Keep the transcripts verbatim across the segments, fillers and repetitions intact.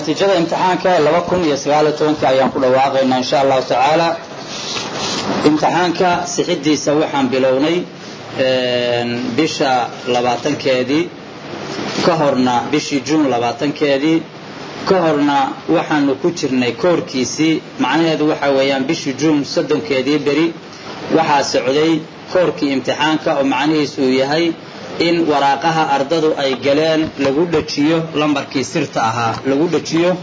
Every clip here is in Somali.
natiijada imtixaanka laba kun iyo sagaal iyo toban ayaan ku dhawaaqaynaa insha Allah taala. imtixaanka sixidiisa waxaan bilownay bisha labaatankeedii ka horna bishii June labaatankeedii ka horna waxaanu ku jirnay koorkiisii macnaheedu waxa weeyaan bishii June soddonkeedii bari waxaa socday koorkii imtixaanka oo macnaheedu yahay in waraaqaha ardadu ay galeen lagu dhajiyo lambarkii sirta ahaa lagu dhajiyo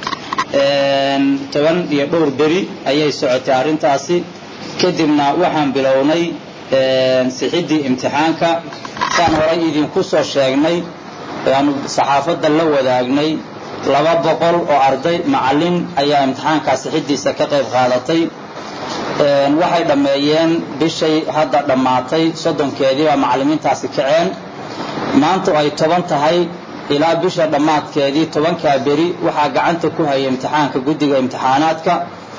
een toban iyo dhowr bari ayay socotay arintaasi kadibna waxaan bilownay een sixidii imtixaanka saan hore idin ku soo sheegnay aanu saxaafadda la wadaagnay laba boqol oo arday macallin ayaa imtixaanka sixidiisa ka qayb qaadatay een waxay dhameeyeen bishay hadda dhamaatay soddonkeedii waa macallimiintaasi kaceen maanta ay toban tahay ilaa bisha dhamaadkeedii tobanka bari waxa gacanta ku hayay imtixaanka guddiga imtixaanaadka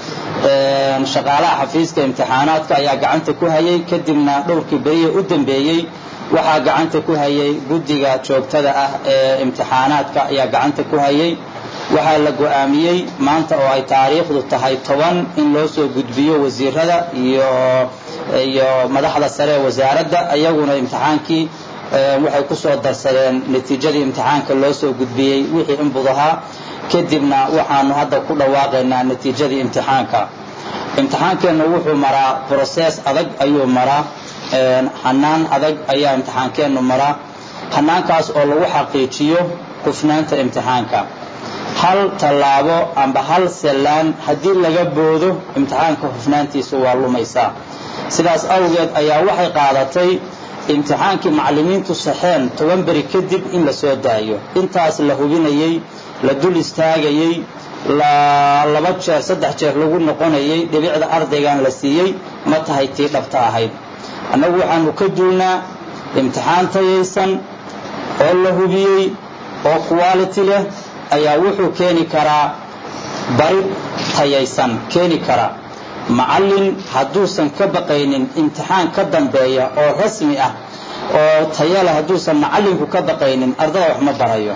een shaqaalaha xafiiska imtixaanaadka ayaa gacanta ku hayay kadibna dhowrkii bari u dambeeyay waxa gacanta ku hayay guddiga joogtada ah ee imtixaanaadka ayaa gacanta ku hayay waxa la go'aamiyay maanta oo ay taariikhdu tahay toban in loo soo gudbiyo wasiirada iyo iyo madaxda sare ee wasaaradda ayaguna imtixaankii waxay ku soo darsadeen natiijadii imtixaanka loo soo gudbiyay wixii inbudaha kadibna waxaanu hadda ku dhawaaqaynaa natiijadii imtixaanka imtixaankeena wuxuu maraa process adag ayuu maraa hanaan adag ayaa imtixaankeenu maraa hanaankaas oo lagu xaqiijiyo hufnaanta imtixaanka hal talaabo amba hal salaan hadii laga boodo imtixaanka hufnaantiisu waa lumaysaa sidaas awgeed ayaa waxay qaadatay imtixaankii macallimiintu saxeen toban bari kadib in la soo daayo intaas la hubinayay la dul istaagayay la laba jeer saddex jeer lagu noqonayay dhibicda ardaygan la siiyay ma tahay tii dhabta ahayd annagu waxaanu ka duulnaa imtixaan tayaysan oo la hubiyay oo quality leh ayaa wuxuu keeni karaa bari tayaysan keeni kara macallin haduusan ka baqaynin imtixaan ka dambeeya oo rasmi ah oo tayo leh haduusan macallinku ka baqaynin ardayda wax ma barayo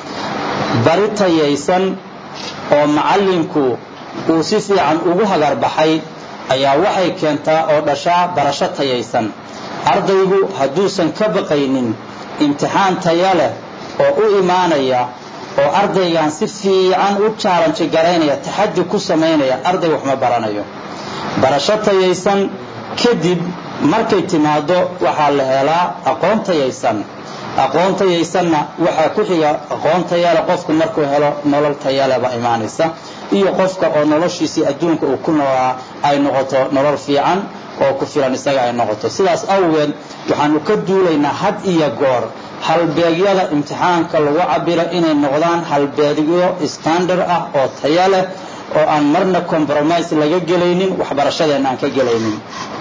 bari tayaysan oo macallinku uu si fiican ugu hagar baxay ayaa waxay keentaa oo dhashaa barasho tayaysan ardaygu haduusan ka baqaynin imtixaan tayo leh oo u imaanaya oo ardaygan si fiican u challenge gareynaya taxaddi ku sameynaya arday wax ma baranayo barasho tayaysan kadib markay timaado waxa la helaa aqoon tayaysan aqoon tayaysanna waxa ku xiga aqoon tayaale qofku markuu helo nolol tayaale ba imaanaysa iyo qofka oo noloshiisa adduunka uu ku noolaa ay noqoto nolol fiican oo ku filan isaga ay noqoto sidaas awgeed waxaanu ka duulaynaa had iyo goor halbeegyada imtixaanka lagu cabiro inay noqdaan halbeegyo standard ah oo tayo leh oo aan marna compromise laga galaynin waxbarashadeena aan ka galaynin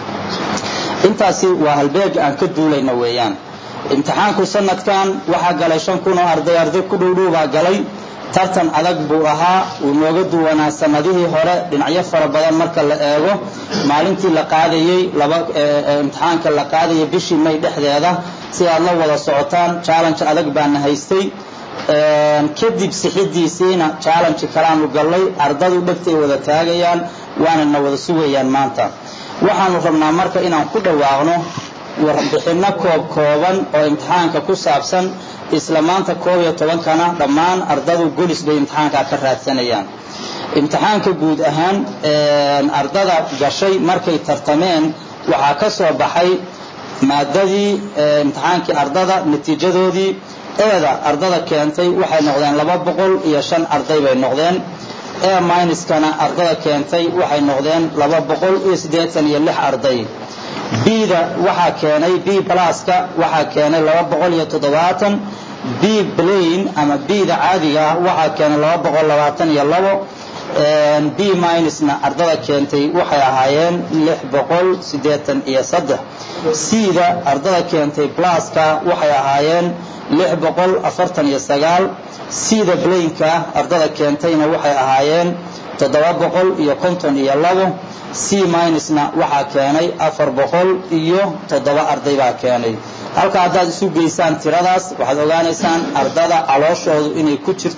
intaasi waa halbeeg aan ka duulayna weeyaan imtixaanku sanadkan waxa galay shan kun oo arday arday ku dhowdhow baa galay tartan adag buu ahaa uu nooga duwanaa sanadihii hore dhinacyo fara badan marka la eego maalintii la qaadayay laba imtixaanka la qaadayay bishii May dhexdeeda si aad la wada socotaan challenge adag baan haystay een kadib sixidiisina challenge kalaanu galay ardadu dhagtay wada taagayaan waana na wada sugayaan maanta waxaanu rabnaa marka inaan ku dhawaaqno warbixino koob kooban oo imtixaanka ku saabsan isla maanta koob iyo toban kana dhammaan ardadu gulis bay imtixaanka ka raadsanayaan imtixaanka guud ahaan een ardada gashay markay tartameen waxa ka soo baxay maadadii imtixaankii ardada natiijadoodii eeda ardada keentay waxay noqdeen laba boqol iyo shan arday bay noqdeen ee minus kana ardada keentay waxay noqdeen laba boqol iyo siddeetan iyo lix arday bida waxa keenay b plus ka waxa keenay laba boqol iyo toddobaatan b plain ama bida caadiga waxa keenay laba boqol labaatan iyo labo een b minus na ardada keentay waxay ahaayeen lix boqol siddeetan iyo saddex sida ardada keentay plus ka waxay ahaayeen lix boqol afartan iyo sagaal sida plain ka ardada keentayna waxay ahaayeen toddoba boqol iyo konton iyo labo C minus na waxa keenay afar boqol iyo toddoba arday baa keenay halka hadaad isu geysaan tiradaas waxaad ogaanaysaan ardada calooshoodu inay ku jirto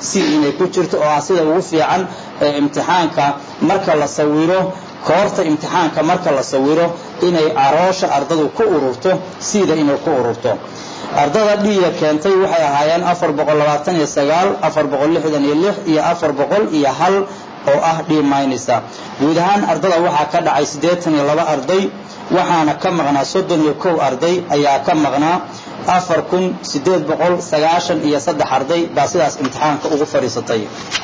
si inay ku jirto oo sida ugu fiican imtixaanka marka la sawiro koorta imtixaanka marka la sawiro inay aroosha ardadu ku ururto sida inay ku ururto ardada dhiga keentay waxay ahaayeen afar boqol labaatan iyo sagaal afar boqol lixdan iyo lix iyo afar boqol iyo hal oo ah D minus guud ahaan ardada waxa ka dhacay siddeetan iyo laba arday waxaana ka maqnaa soddon iyo kow arday ayaa ka maqnaa afar kun siddeed boqol sagaashan iyo saddex arday baa sidaas imtixaanka ugu fariisatay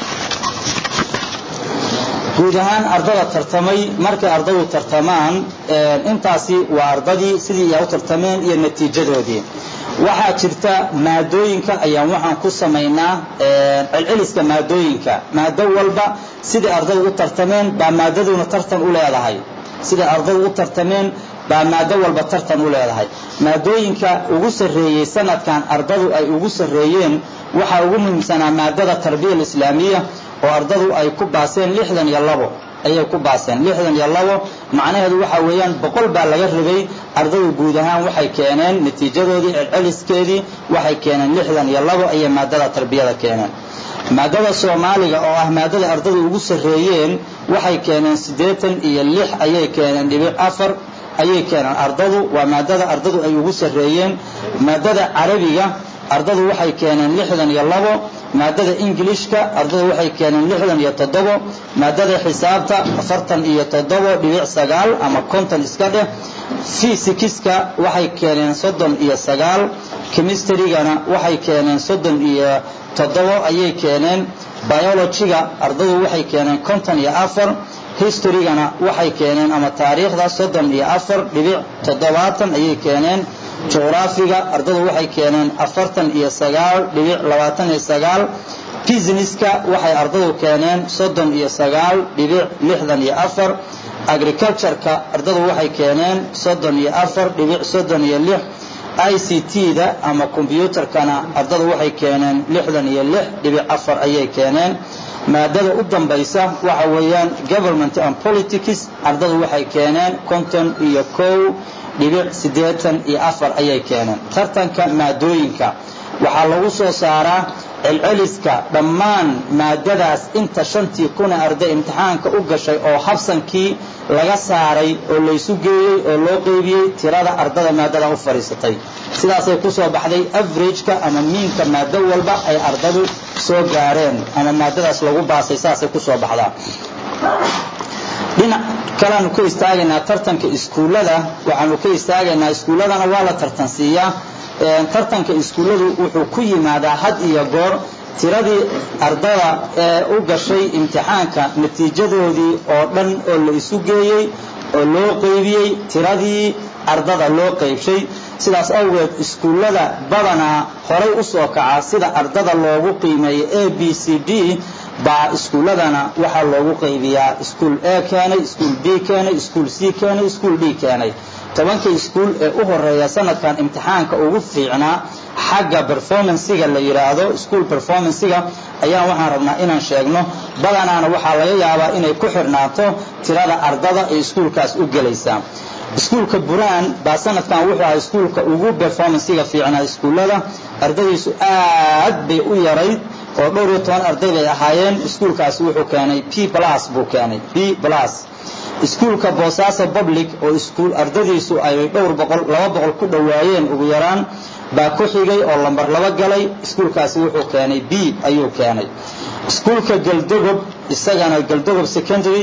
guud ahaan ardada tartamay markay ardadu tartamaan intaasi waa ardadii sidii ay u tartameen iyo natiijadoodii waxaa jirta maadooyinka ayaan waxaan ku samaynaa celceliska maadooyinka maado walba sidii ardadu u tartameen baa maadaduna tartan u leedahay sida ardadu u tartameen baa maado walba tartan u leedahay maadooyinka ugu sareeyay sanadkan ardadu ay ugu sareeyeen waxa ugu muhiimsanaa maadada tarbiyada islaamiga oo ardadu ay ku baaseen lixdan iyo labo ayay ku baaseen lixdan iyo labo macnaheedu waxa weeyaan boqol baa laga rabay ardadu guud ahaan waxay keeneen natiijadoodii celceliskeedii waxay keeneen lixdan iyo labo ayay maadada tarbiyada keeneen maadada Soomaaliga oo ah maadada ardadu ugu sareeyeen waxay keeneen siddeetan iyo lix ayay keeneen dhibic afar ayay keeneen ardadu waa maadada ardadu ay ugu sareeyeen maadada Carabiga ardadu waxay keeneen lixdan iyo labo maadada Ingiriiska ardadu waxay keeneen lixdan iyo toddoba maadada xisaabta afartan iyo toddoba dhibic sagaal ama konton iska dheh physics-ka waxay keeneen soddon iyo sagaal chemistry-gana waxay keeneen soddon iyo toddoba ayay keeneen biology-ga ardadu waxay keeneen konton iyo afar history-gana waxay keeneen ama taariikhda soddon iyo afar dhibic toddobaatan ayay keeneen geography-ga ardadu waxay keeneen afartan iyo sagaal dhibic labaatan iyo sagaal business-ka waxay ardadu keeneen soddon iyo sagaal dhibic lixdan iyo afar agriculture-ka ardadu waxay keeneen soddon iyo afar dhibic soddon iyo lix I C T-da ama computer-kana ardadu waxay keeneen lixdan iyo lix dhibic afar ayay keeneen maadada u dambaysa waxa weeyaan government and politics ardadu waxay keeneen konton iyo kow dhibic siddeetan iyo afar ayay keeneen tartanka maadooyinka waxa lagu soo saaraa celceliska dhammaan maadadaas inta shantii kun arday imtixaanka u gashay oo habsankii laga saaray oo la isu geeyay oo loo qaybiyay tirada ardada maadada u fariisatay sidaas ay ku soo baxday average-ka ama mean-ka maado walba ay ardadu soo gaareen ama maadadaas lagu baasay saas ay ku soo baxdaa dhinac kalaanu ka istaagaynaa tartanka iskuulada waxaanu ka istaagaynaa iskuuladana waa la tartansiiyaa tartanka iskuuladu wuxuu ku yimaadaa had iyo goor tiradii ardada ee u gashay imtixaanka natiijadoodii oo dhan oo la isu geeyay oo loo qaybiyay tiradii ardada loo qaybshay sidaas awgeed iskuulada badanaa horay u soo kaca sida ardada loogu qiimeeyo A B C D baa iskuuladana waxa loogu qaybiyaa iskuul A keenay iskuul B keenay iskuul C keenay iskuul D keenay tobanka iskuul ee u horeeya sanadkan imtixaanka ugu fiicnaa xagga performance-ga la yiraahdo school performance-ga ayaa waxaan rabnaa inaan sheegno badanaana waxa laga yaabaa inay ku xirnaato tirada ardada ee iskuulkaas u galaysa iskuulka Buraan baa sanadkan wuxuu ahaa iskuulka ugu performance-ga fiicnaa iskuulada ardaydiisu aad bay u yarayd oo dhowr iyo toban arday bay ahaayeen iskuulkaas wuxuu keenay P plus buu keenay P plus iskuulka Boosaaso Public oo iskuul ardaydiisu ay dhowr boqol laba boqol ku dhawaayeen ugu yaraan baa ku xigay oo lambar laba galay iskuulkaasi wuxuu keenay B ayuu keenay iskuulka Galdogob isagana Galdogob Secondary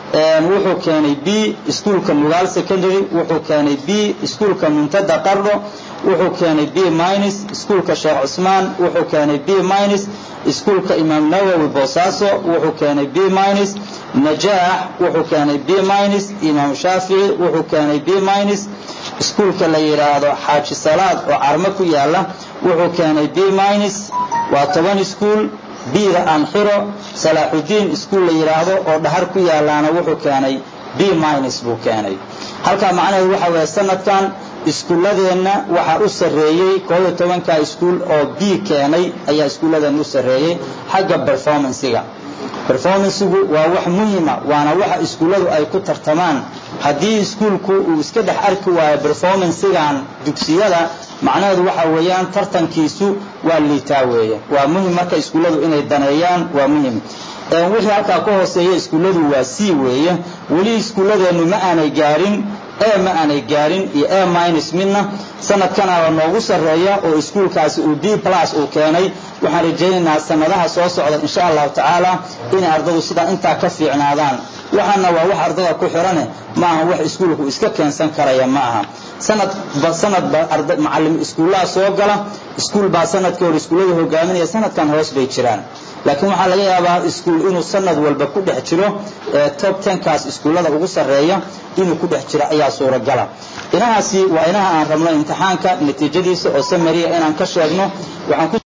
wuxuu keenay B iskuulka Nugaal Secondary wuxuu keenay B iskuulka Muntada Qardo wuxuu keenay B minus iskuulka Sheekh Cusmaan wuxuu keenay B minus iskuulka Imam Nawawi Boosaaso wuxuu keenay B minus Najaax wuxuu keenay B minus Imam Shaafici wuxuu keenay B minus iskuulka la yiraahdo Xaaji Salaad oo Carmo ku yaala wuxuu keenay B minus waa toban iskuul biira aan xiro Salaaxudiin iskuul la yiraahdo oo dhahar ku yaalaana wuxuu keenay B minus buu keenay halka macnaheedu waxa weeye sanadkan iskuuladeena waxa u sareeyay koob iyo toban ka iskuul oo B keenay ayaa iskuuladan u sareeyay xagga performance-ga performance-gu waa wax muhiim ah waana waxa iskuuladu ay ku tartamaan hadii iskuulku uu iska dhex arki waayo performance-gan dugsiyada macnaheedu waxa weeyaan tartankiisu waa liitaa weeye waa muhiim marka iskuuladu inay daneeyaan waa muhiim ee wixii halka ka hooseeya iskuuladu waa C weeye wali iskuuladeenu ma aanay gaarin ee ma aanay gaarin iyo A minus midna sanadkan waa noogu sareeya oo iskuulkaasi uu D plus uu keenay waxaan rajaynaynaa sanadaha soo socda insha Allah taala in ardaydu sida inta ka fiicnaadaan waxana waa wax ardayda ku xiran ma aha wax iskuulku iska keensan karaya ma aha sanad ba sanad ba arday macallin iskuulaha soo gala iskuul ba sanadkii hore iskuulada hogaaminaya sanadkan hoos bay jiraan laakiin waxa laga yaabaa iskuul inuu sanad walba ku dhex jiro top ten kaas iskuulada ugu sareeya inuu ku dhex jiro ayaa suuragala inahaasi waa inaha aan rabno imtixaanka natiijadiisa oo summary inaan ka sheegno waxaan